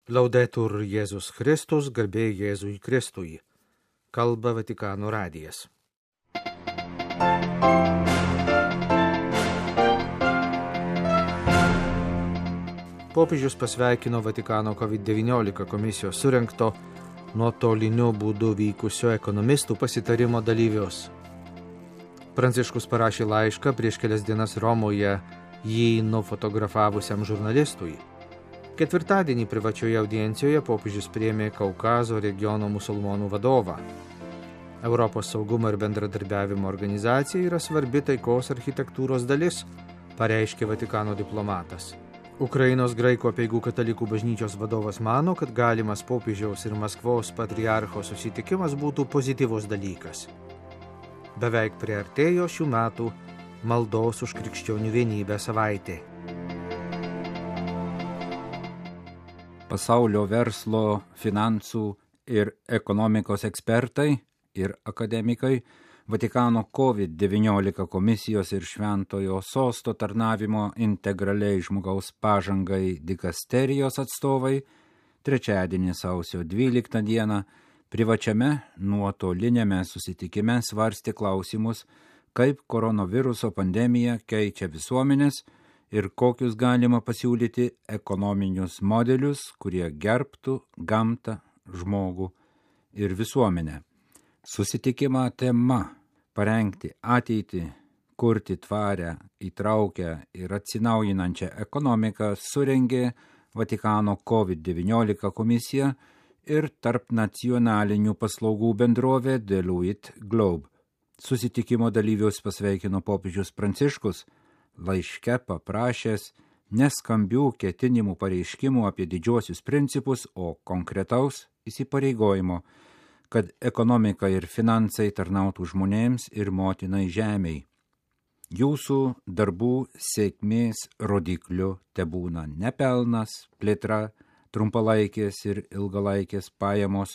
Laudetur Jėzus Kristus, garbė Jėzui Kristui. Kalba Vatikano radijas. Popiežius pasveikino Vatikano COVID-19 komisijos surengto nuotoliniu būdu vykusio ekonomistų pasitarimo dalyvius. Pranciškus parašė laišką prieš kelias dienas Romoje jį nufotografavusiam žurnalistui. Ketvirtadienį privačioje audiencijoje popiežius priėmė Kaukazo regiono musulmonų vadovą. Europos saugumo ir bendradarbiavimo organizacija yra svarbi taikos architektūros dalis, pareiškė Vatikano diplomatas. Ukrainos graikų apeigų katalikų bažnyčios vadovas mano, kad galimas popiežiaus ir Maskvos patriarcho susitikimas būtų pozityvus dalykas. Beveik priartėjo šių metų maldos už krikščionių vienybę savaitė. Pasaulio verslo, finansų ir ekonomikos ekspertai ir akademikai, Vatikano COVID-19 komisijos ir Šventojo Sosto tarnavimo integraliai žmogaus pažangai dikasterijos atstovai trečiadienį sausio 12 dieną privačiame nuotolinėme susitikime svarstė klausimus, kaip koronaviruso pandemija keičia visuomenės ir kokius galima pasiūlyti ekonominius modelius, kurie gerbtų gamtą, žmogų ir visuomenę. Susitikimo tema parengti ateitį, kurti tvarę, įtraukę ir atsinaujinančią ekonomiką surengė Vatikano COVID-19 komisija ir tarp nacionalinių paslaugų bendrovė Deloitte Globe. Susitikimo dalyvius pasveikino popiežius Pranciškus, laiške paprašęs neskambių ketinimų pareiškimų apie didžiuosius principus, o konkretaus įsipareigojimo, kad ekonomika ir finansai tarnautų žmonėms ir motinai žemei. Jūsų darbų sėkmės rodikliu tebūna ne pelnas, plėtra, trumpalaikės ir ilgalaikės pajamos,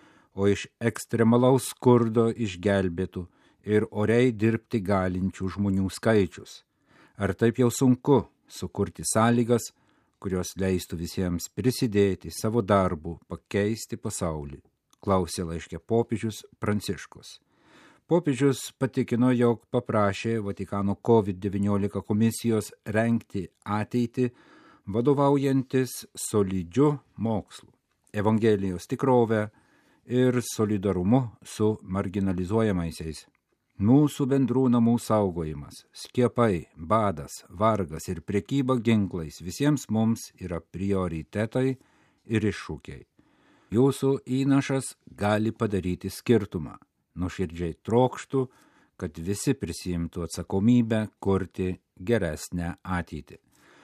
o iš ekstremalaus skurdo išgelbėtų ir oriai dirbti galinčių žmonių skaičius. Ar taip jau sunku sukurti sąlygas, kurios leistų visiems prisidėti savo darbu, pakeisti pasaulį? Klausė laiške popiežius Pranciškus. Popiežius patikino, jog paprašė Vatikano COVID-19 komisijos rengti ateitį, vadovaujantis solidžiu mokslu, Evangelijos tikrove ir solidarumu su marginalizuojamaisiais. Mūsų bendrų namų saugojimas, skiepai, badas, vargas ir prekyba ginklais visiems mums yra prioritetai ir iššūkiai. Jūsų įnašas gali padaryti skirtumą. Nuoširdžiai trokštų, kad visi prisiimtų atsakomybę kurti geresnę ateitį.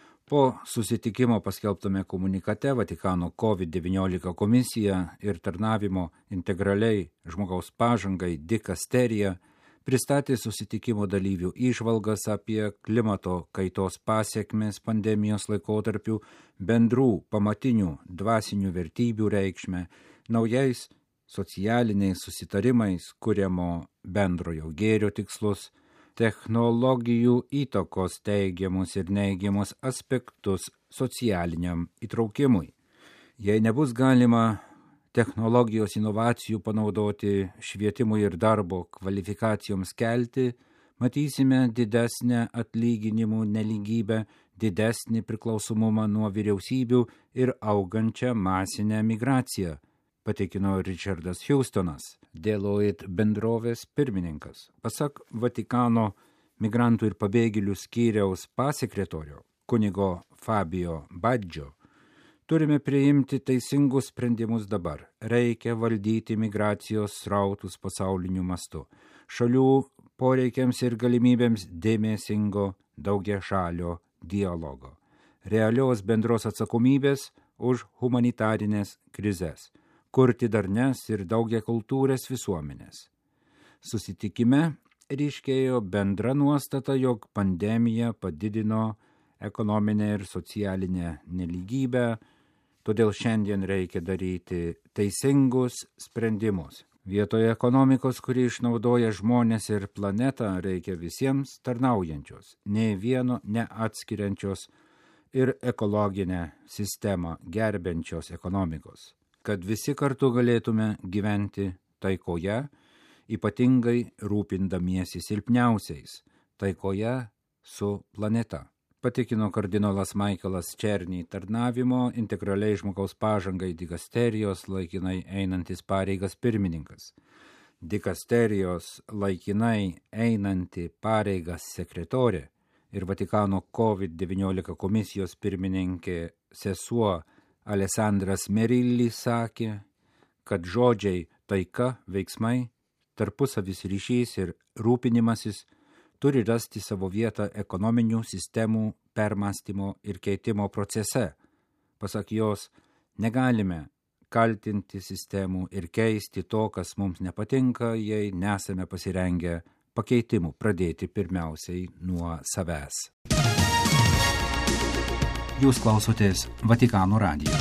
Po susitikimo paskelbtame komunikate Vatikano COVID-19 komisija ir tarnavimo integraliai žmogaus pažangai dikasterija pristatė susitikimo dalyvių įžvalgas apie klimato kaitos pasekmes pandemijos laikotarpiu, bendrų pamatinių dvasinių vertybių reikšmę, naujais socialiniais susitarimais kuriamo bendrojo gėrio tikslus, technologijų įtakos teigiamus ir neigiamus aspektus socialiniam įtraukimui. Jei nebus galima technologijos inovacijų panaudoti švietimui ir darbo kvalifikacijoms kelti, matysime didesnę atlyginimų nelygybę, didesnį priklausomumą nuo vyriausybių ir augančią masinę migraciją, patikino Richardas Houstonas, Deloitte bendrovės pirmininkas. Pasak Vatikano migrantų ir pabėgėlių skyriaus pasekretorio kunigo Fabio Baggio, turime priimti teisingus sprendimus dabar. Reikia valdyti migracijos srautus pasauliniu mastu. Šalių poreikiams ir galimybėms dėmesingo daugiašalio dialogo. Realios bendros atsakomybės už humanitarinės krizes. Kurti darnes ir daugiakultūrės visuomenės. Susitikime ryškėjo bendra nuostata, jog pandemija padidino ekonominę ir socialinę nelygybę, todėl šiandien reikia daryti teisingus sprendimus. Vietoje ekonomikos, kuri išnaudoja žmones ir planetą, reikia visiems tarnaujančios, nei vieno neatskiriančios ir ekologinę sistemą gerbiančios ekonomikos, kad visi kartu galėtume gyventi taikoje, ypatingai rūpindamiesi silpniausiais, taikoje su planeta. Patikino kardinolas Michaelas Černį, tarnavimo integraliai žmogaus pažangai dikasterijos laikinai einantis pareigas pirmininkas. Dikasterijos laikinai einanti pareigas sekretorė ir Vatikano COVID-19 komisijos pirmininkė sesuo Alessandras Merilli sakė, kad žodžiai taika, veiksmai, tarpusavis ryšys ir rūpinimasis turi rasti savo vietą ekonominių sistemų permąstymo ir keitimo procese. Pasak jos, negalime kaltinti sistemų ir keisti to, kas mums nepatinka, jei nesame pasirengę pakeitimų pradėti pirmiausiai nuo savęs. Jūs klausotės Vatikano radijo.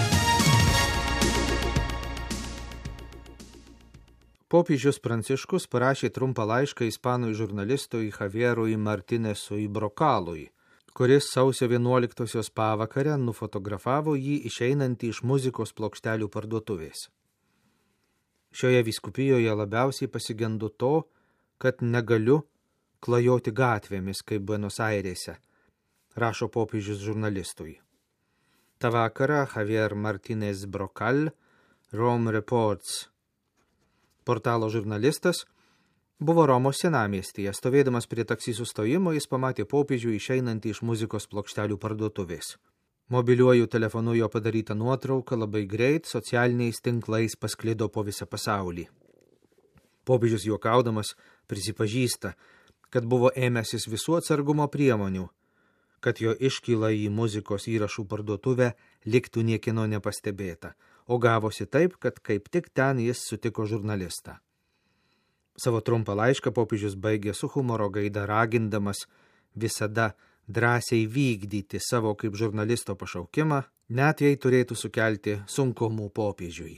Popiežius Pranciškus parašė trumpą laišką ispanui žurnalistui Javierui Martinesui Brokalui, kuris sausio 11-osios pavakarę nufotografavo jį išeinantį iš muzikos plokštelių parduotuvės. Šioje vyskupijoje labiausiai pasigendu to, kad negaliu klajoti gatvėmis kaip Buenos Airėse, rašo popiežius žurnalistui. Ta vakarą Javier Martínez Brocal, Rome Reports portalo žurnalistas, buvo Romos senamiestyje. Stovėdamas prie taksi sustojimo, jis pamatė popiežių išeinantį iš muzikos plokštelių parduotuvės. Mobiliuoju telefonu jo padaryta nuotrauka labai greit socialiniais tinklais pasklido po visą pasaulį. Popiežius juokaudamas prisipažįsta, kad buvo ėmęsis visų atsargumo priemonių, kad jo iškyla į muzikos įrašų parduotuvę liktų niekieno nepastebėta, o gavosi taip, kad kaip tik ten jis sutiko žurnalistą. Savo trumpą laišką popiežius baigė su humoro gaida ragindamas visada drąsiai vykdyti savo kaip žurnalisto pašaukimą, net jei turėtų sukelti sunkumų popiežiui.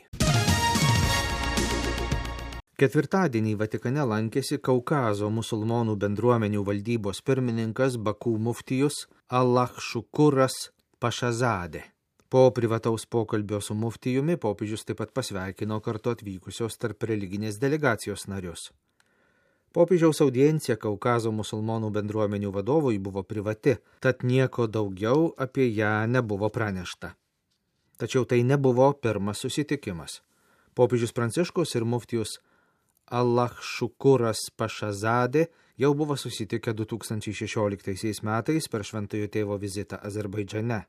Ketvirtadienį Vatikane lankėsi Kaukazo musulmonų bendruomenių valdybos pirmininkas Baku muftijus Allah Šukuras Pašazadė. Po privataus pokalbio su muftijumi popiežius taip pat pasveikino kartu atvykusios tarp religinės delegacijos narius. Popiežiaus audiencija Kaukazo musulmonų bendruomenių vadovui buvo privati, tad nieko daugiau apie ją nebuvo pranešta. Tačiau tai nebuvo pirmas susitikimas. Popiežius Pranciškus ir muftijus Allah Šukuras Pašazadė jau buvo susitikę 2016 metais per Šventojo Tėvo vizitą Azerbaidžane.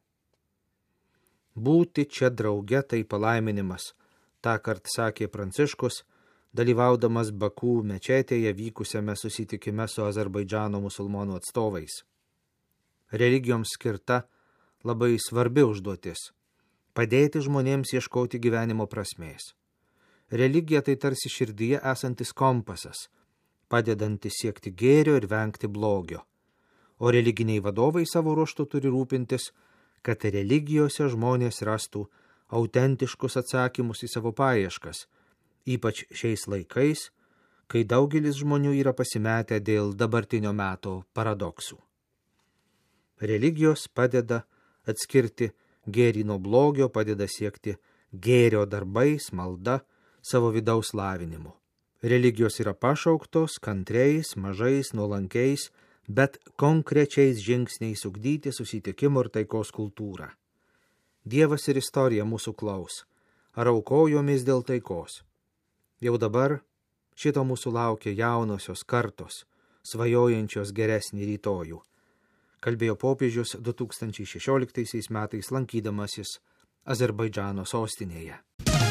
Būti čia drauge tai palaiminimas, tąkart sakė Pranciškus, dalyvaudamas Baku mečetėje vykusiame susitikime su Azerbaidžano musulmonų atstovais. Religijoms skirta labai svarbi užduotis – padėti žmonėms ieškoti gyvenimo prasmės. Religija tai tarsi širdyje esantis kompasas, padedantis siekti gėrio ir vengti blogio. O religiniai vadovai savo ruožtu turi rūpintis, kad religijose žmonės rastų autentiškus atsakymus į savo paieškas, ypač šiais laikais, kai daugelis žmonių yra pasimetę dėl dabartinio meto paradoksų. Religijos padeda atskirti gėrį nuo blogio, padeda siekti gėrio darbais, malda, savo vidaus lavinimu. Religijos yra pašauktos kantriais, mažais, nuolankiais, bet konkrečiais žingsniais ugdyti susitikimo ir taikos kultūrą. Dievas ir istorija mūsų klaus, ar aukojomės dėl taikos. Jau dabar šito mūsų laukia jaunosios kartos, svajojančios geresnį rytojų, kalbėjo popiežius 2016 metais lankydamasis Azerbaidžano sostinėje.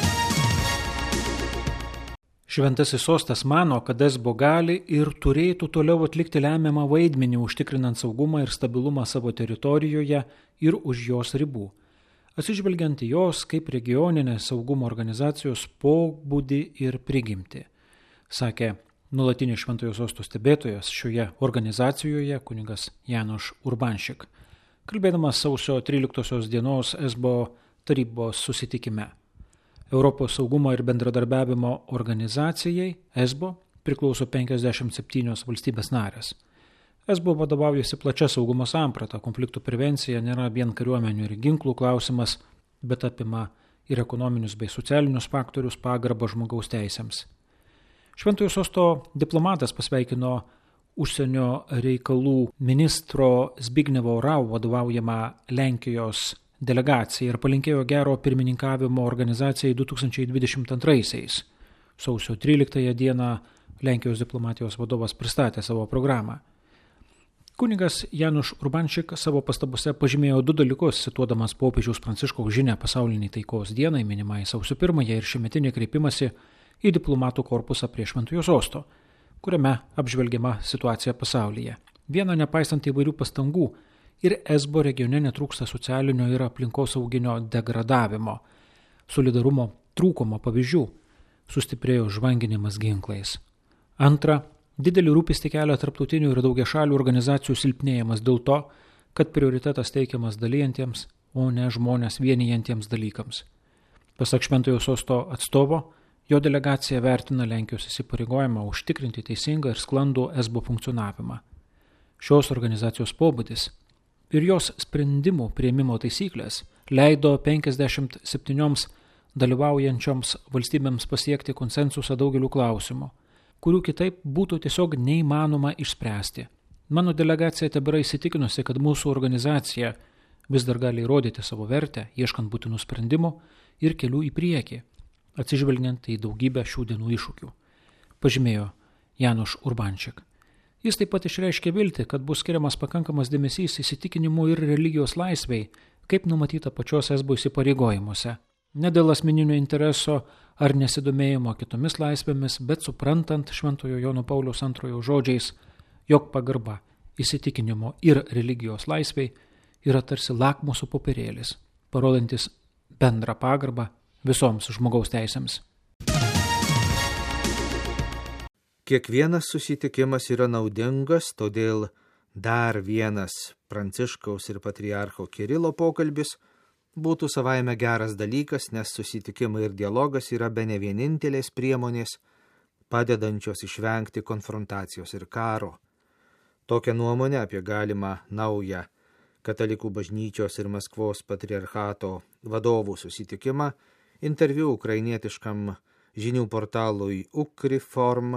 Šventasis sostas mano, kad Esbo gali ir turėtų toliau atlikti lemiamą vaidmenį užtikrinant saugumą ir stabilumą savo teritorijoje ir už jos ribų, atsižvelgiant į jos kaip regioninės saugumo organizacijos pobūdį ir prigimtį, sakė nuolatinis Šventojo sosto stebėtojas šioje organizacijoje kunigas Januš Urbanšik, kalbėdamas sausio 13 dienos Esbo tarybos susitikime. Europos saugumo ir bendradarbiavimo organizacijai Esbo priklauso 57 valstybės narės. Esbo vadovaujasi plačia saugumo samprata, konfliktų prevencija nėra vien kariuomenių ir ginklų klausimas, bet apima ir ekonominius bei socialinius faktorius, pagarbą žmogaus teisėms. Šventojo sosto diplomatas pasveikino užsienio reikalų ministro Zbignevo Rau vadovaujamą Lenkijos delegaciją ir palinkėjo gero pirmininkavimo organizacijai 2022-aisiais. Sausio 13 dieną Lenkijos diplomatijos vadovas pristatė savo programą. Kunigas Januš Urbančik savo pastabose pažymėjo 2 dalykus, cituodamas popiežiaus Pranciškaus žinią pasauliniai taikos dienai, minimai sausio 1 ir šiemetinį kreipimąsi į diplomatų korpusą prie Šventojo sosto, kuriame apžvelgiama situacija pasaulyje. Viena, nepaisant įvairių pastangų, ir Esbo regione netrūksta socialinio ir aplinkosauginio degradavimo, solidarumo trūkumo pavyzdžių, sustiprėjo žvanginimas ginklais. Antra, didelį rūpestį kelia tarptautinių ir daugiašalių organizacijų silpnėjimas dėl to, kad prioritetas teikiamas dalijantiems, o ne žmonės vienijantiems dalykams. Pasak Šventojo sosto atstovo, jo delegacija vertina Lenkijos įsipareigojimą užtikrinti teisingą ir sklandų Esbo funkcionavimą. Šios organizacijos pobūdis ir jos sprendimų priėmimo taisyklės leido 57 dalyvaujančioms valstybėms pasiekti konsensusą daugeliu klausimų, kurių kitaip būtų tiesiog neįmanoma išspręsti. Mano delegacija tebėra įsitikinusi, kad mūsų organizacija vis dar gali įrodyti savo vertę, ieškant būtinų sprendimų ir kelių į priekį, atsižvelgiant į daugybę šių dienų iššūkių, pažymėjo Januš Urbančik. Jis taip pat išreiškė viltį, kad bus skiriamas pakankamas dėmesys įsitikinimų ir religijos laisvei, kaip numatyta pačios Esbo įsipareigojimuose. Ne dėl asmeninio intereso ar nesidomėjimo kitomis laisvėmis, bet suprantant Šventojo Jono Pauliaus II žodžiais, jog pagarba įsitikinimo ir religijos laisvei yra tarsi lakmuso popierėlis, parodantis bendrą pagarbą visoms žmogaus teisėms. Kiekvienas susitikimas yra naudingas, todėl dar vienas Pranciškaus ir patriarcho Kirilo pokalbis būtų savaime geras dalykas, nes susitikimai ir dialogas yra bene vienintelės priemonės, padedančios išvengti konfrontacijos ir karo. Tokią nuomonę apie galimą naują Katalikų bažnyčios ir Maskvos patriarchato vadovų susitikimą interviu ukrainietiškam žinių portalui Ukriform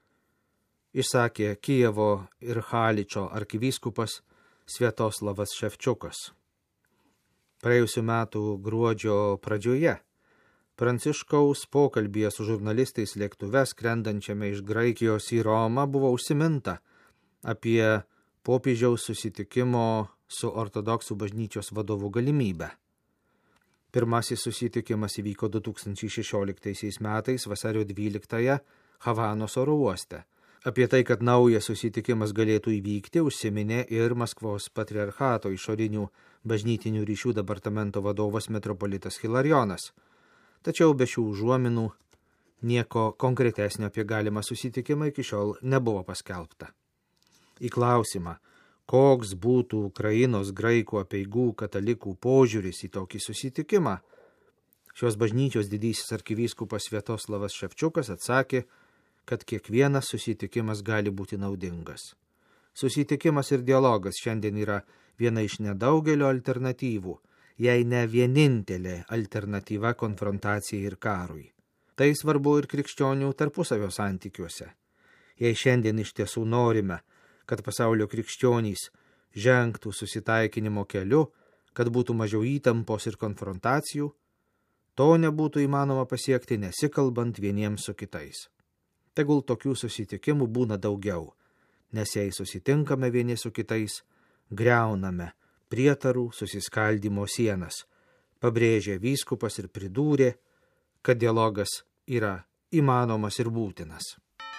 išsakė Kijevo ir Haličo arkivyskupas Sviatoslavas Ševčiukas. Praėjusių metų gruodžio pradžioje Pranciškaus pokalbyje su žurnalistais lėktuve skrendančiame iš Graikijos į Romą buvo užsiminta apie popiežiaus susitikimo su ortodoksų bažnyčios vadovų galimybę. Pirmasis susitikimas įvyko 2016 metais vasario 12 Havanos oro uoste. Apie tai, kad naujas susitikimas galėtų įvykti, užsiminė ir Maskvos patriarchato išorinių bažnytinių ryšių departamento vadovas metropolitas Hilarionas. Tačiau be šių užuominų nieko konkretesnio apie galimą susitikimą iki šiol nebuvo paskelbta. Į klausimą, koks būtų Ukrainos graikų apeigų katalikų požiūris į tokį susitikimą, šios bažnyčios didysis arkivyskupas Sviatoslavas Ševčiukas atsakė, kad kiekvienas susitikimas gali būti naudingas. Susitikimas ir dialogas šiandien yra viena iš nedaugelio alternatyvų, jei ne vienintelė alternatyva konfrontacijai ir karui. Tai svarbu ir krikščionių tarpusavio santykiuose. Jei šiandien iš tiesų norime, kad pasaulio krikščionys žengtų susitaikinimo keliu, kad būtų mažiau įtampos ir konfrontacijų, to nebūtų įmanoma pasiekti nesikalbant vieniems su kitais. Tegul tokių susitikimų būna daugiau, nes jei susitinkame vieni su kitais, griauname prietarų susiskaldimo sienas, pabrėžė vyskupas ir pridūrė, kad dialogas yra įmanomas ir būtinas.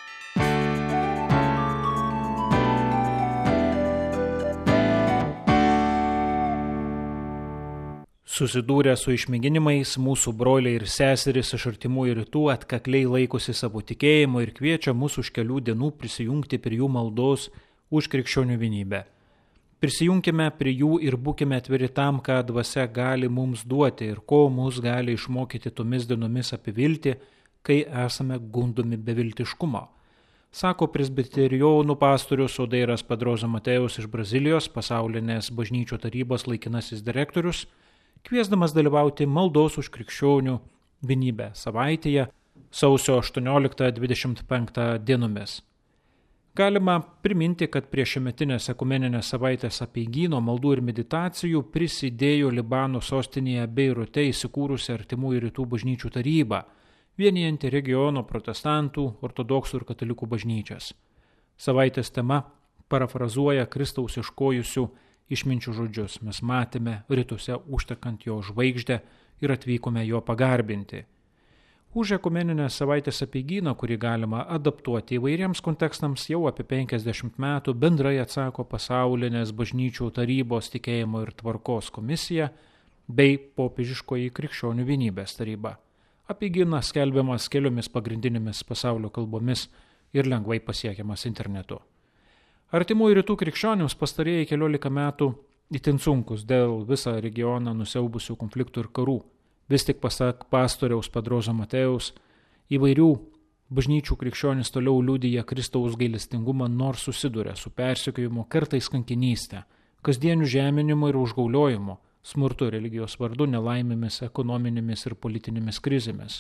Susidūrę su išmėginimais, mūsų broliai ir seserys iš artimųjų rytų atkakliai laikosi savo tikėjimo ir kviečia mus už kelių dienų prisijungti prie jų maldos už krikščionių vienybę. Prisijunkime prie jų ir būkime atviri tam, ką dvasia gali mums duoti ir ko mus gali išmokyti tomis dienomis apie viltį, kai esame gundomi beviltiškumo. sako presbiterijonų pastorius Odeiras Pedroza Mateus iš Brazilijos, pasaulinės bažnyčių tarybos laikinasis direktorius, kviesdamas dalyvauti maldos už krikščionių vienybę savaitėje sausio 18-25 dienomis. Galima priminti, kad prie šiemetinės ekumeninės savaitės apeigyno maldų ir meditacijų prisidėjo Libano sostinėje Beirute įsikūrusi Artimųjų rytų bažnyčių taryba, vienijanti regiono protestantų, ortodoksų ir katalikų bažnyčias. Savaitės tema parafrazuoja Kristaus iškojusių išminčių žodžius: mes matėme rytuose užtekant jo žvaigždę ir atvykome jo pagarbinti. Už ekumeninę savaitės apeigyną, kurį galima adaptuoti įvairiems kontekstams, jau apie 50 metų bendrai atsako pasaulinės bažnyčių tarybos tikėjimo ir tvarkos komisija bei popiežiškoji krikščionių vienybės taryba. Apeigynas skelbiamas keliomis pagrindinėmis pasaulio kalbomis ir lengvai pasiekiamas internetu. Artimųjų rytų krikščionims pastarėjai 14 metų itin sunkus dėl visą regioną nusiaubusių konfliktų ir karų. Vis tik pasak pastoriaus Pedroza Mateus, įvairių bažnyčių krikščionys toliau liudija Kristaus gailestingumą, nors susiduria su persekiojimu, kartais kankinystę, kasdieniu žeminimu ir užgauliojimu, smurtu religijos vardu, nelaimėmis, ekonominėmis ir politinėmis krizėmis.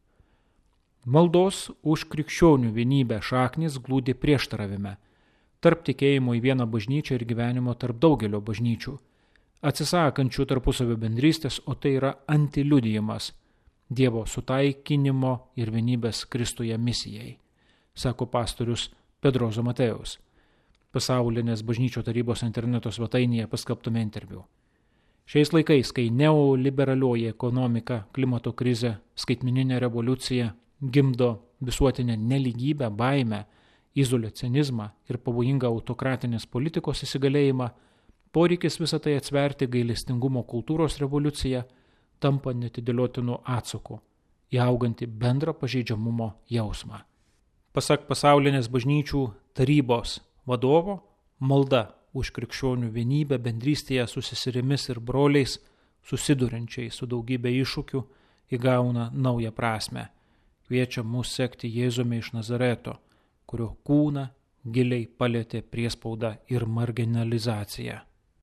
Maldos už krikščionių vienybę šaknis glūdi prieštaravime tarp tikėjimo į vieną bažnyčią ir gyvenimo tarp daugelio bažnyčių, atsisakančių tarpusavio bendrystės, o tai yra antiliudijimas Dievo sutaikinimo ir vienybės Kristuje misijai, sako pastorius Pedroza Mateus pasaulinės bažnyčių tarybos interneto svetainėje paskelbtame interviu. Šiais laikais, kai neoliberalioji ekonomika, klimato krizė, skaitmeninė revoliucija gimdo visuotinę nelygybę, baimę, izoliacionizmą ir pavojingą autokratinės politikos įsigalėjimą, poreikis visą tai atsverti gailestingumo kultūros revoliuciją tampa netidėliotinu atsaku į augantį bendrą pažeidžiamumo jausmą. Pasak pasaulinės bažnyčių tarybos vadovo, malda už krikščionių vienybę bendrystėje su seserimis ir broliais, susiduriančiai su daugybė iššūkių, įgauna naują prasmę. Kviečia mus sekti Jėzumi iš Nazareto, kurio kūną giliai palietė priespauda ir marginalizacija.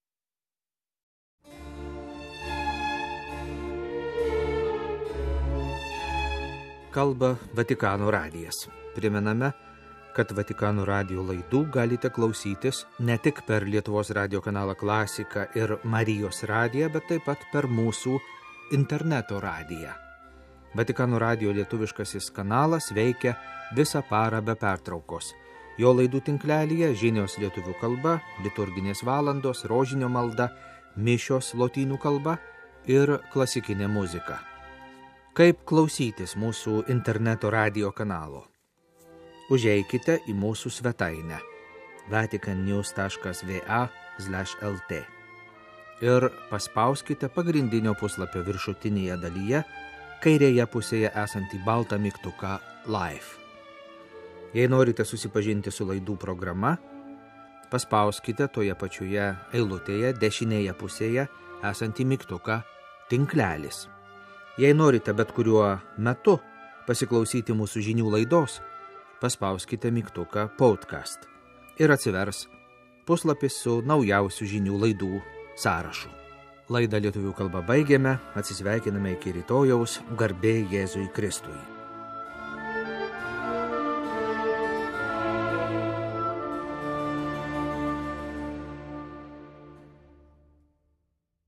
Kalba Vatikano radijas. Primename, kad Vatikano radijo laidų galite klausytis ne tik per Lietuvos radijo kanalą Klasika ir Marijos radiją, bet taip pat per mūsų interneto radiją. Vatikano radijo lietuviškasis kanalas veikia visą parą be pertraukos. Jo laidų tinklelyje žinios lietuvių kalba, liturginės valandos, rožinio malda, mišios lotynų kalba ir klasikinė muzika. Kaip klausytis mūsų interneto radijo kanalo? Užeikite į mūsų svetainę vaticannews.va/lt ir paspauskite pagrindinio puslapio viršutinėje dalyje kairėje pusėje esantį baltą mygtuką Live. Jei norite susipažinti su laidų programa, paspauskite toje pačioje eilutėje dešinėje pusėje esantį mygtuką Tinklelis. Jei norite bet kuriuo metu pasiklausyti mūsų žinių laidos, paspauskite mygtuką Podcast ir atsivers puslapis su naujausių žinių laidų sąrašu. Laidą lietuvių kalba baigiame, atsisveikiname iki rytojaus, garbė Jėzui Kristui.